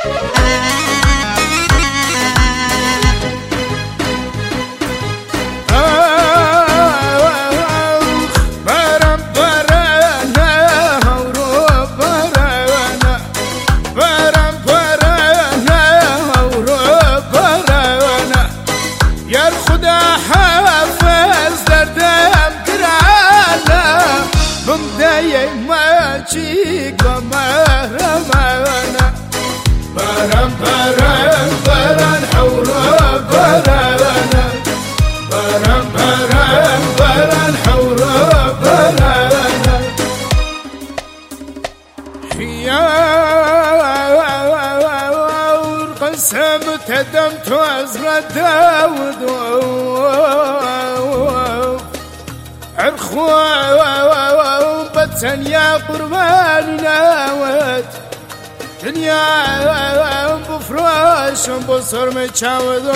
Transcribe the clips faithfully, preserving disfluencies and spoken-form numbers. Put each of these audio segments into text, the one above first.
برم برم برن حورا برنا برم برم برن حورا برنا حيار قسم تدمت أزرى داود عرخوا بتسن يا قربان ناوت دنيا بفراش بصر متشاود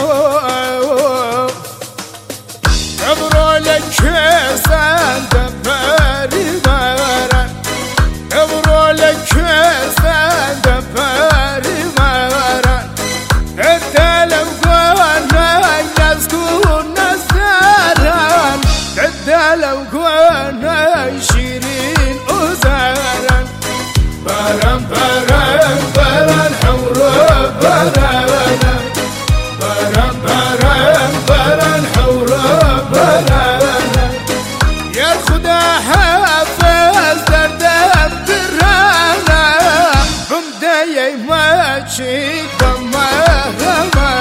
عبرو لك سان دباري مارا عبرو لك سان دباري مارا الدلم قوانا يسكون نزاران الدلم قوانا شيرين أزاران برم برم برن حورا برنا برم برم برن حورا برنا يا خدا حافظ دردم برانا بمدايا ما تشيك دمارنا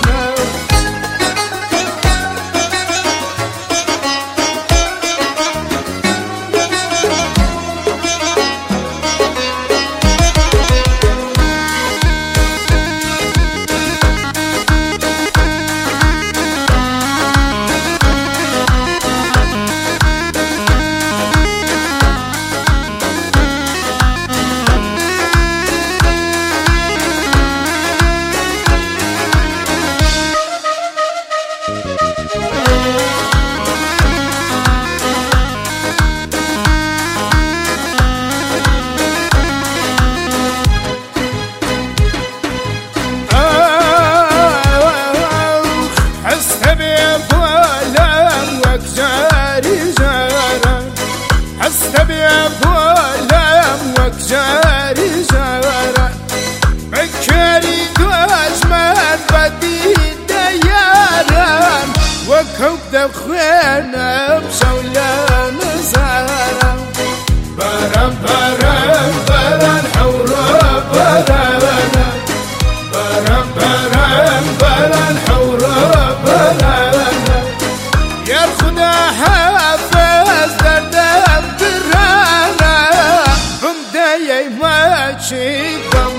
استبي بولم وكجاري جارا بكري دوجمن بدي دياران وكوب دخوانا بشولان زارا برم برم برن حورا برنا برم برم برن حورا برنا يا خدا حافظ دردم ما تشيك